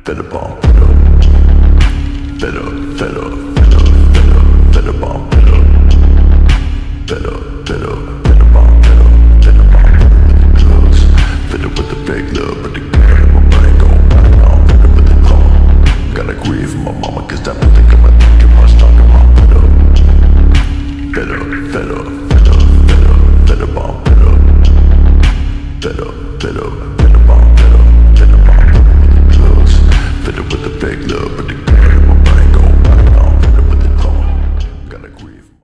Fed up on fed up. Fed up, fed up, fed up, fed up, fed up on fed up. Fed up, fed up, fed up on fed up. Fed up on with the drugs. Fed up with the fake love, but the girl in my brain gon' run on. Fed up with the law. Gotta grieve for my mama, cause that don't think I'ma think too much talking about fed up. Fed up, fed up, fed up, fed up, fed up on fed up. Fed up, fed up, fed up on fed up. Fed up on with the drugs. Fed up with the fake love.